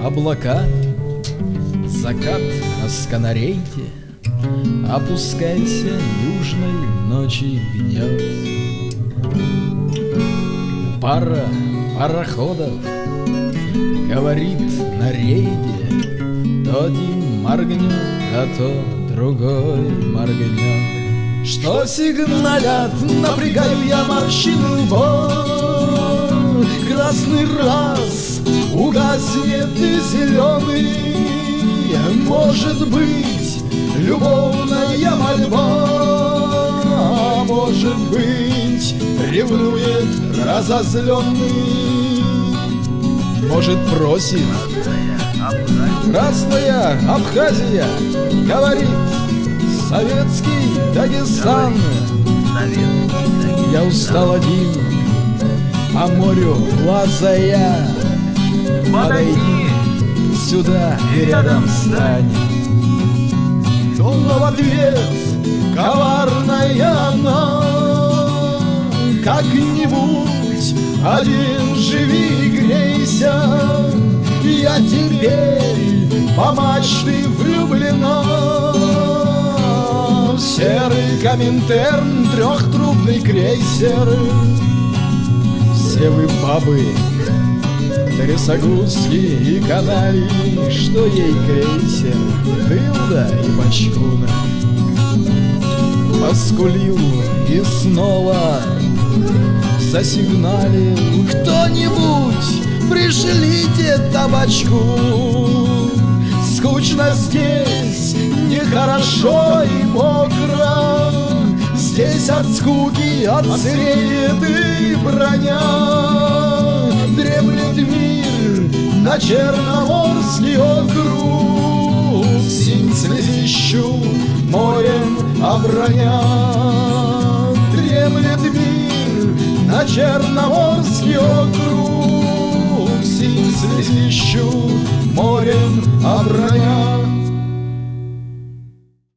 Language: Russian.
облака, закат на сканарейке, опускайся, южной ночи гнет. Пара пароходов говорит на рейде, то один моргнет, а то другой моргнет. Что сигналят, напрягаю я морщины лбов. Красный раз угаснет и зеленый, может быть, любовная мольба, а может быть, ревнует разозленный. Может, просит Красная Абхазия, говорит советский Дагестан. Я устал один, по морю лазая. Подойди сюда и рядом стань. Но в ответ коварная она: как-нибудь один живи и грейся. Я теперь по мачты влюблена в серый Коминтерн, трехтрубный крейсер. Все вы бабы, трясогузки и канали, что ей крейсер, дылда и бочкуна. Поскулил и снова засигналил: кто-нибудь, пришлите табачку. Скучно здесь, нехорошо и мокро, здесь от скуки отсыреет и броня. Дремлет мир на Черноморский округ, синь слезищу морем оброня. Дремлет мир на Черноморский округ, синь слезищу морем оброня.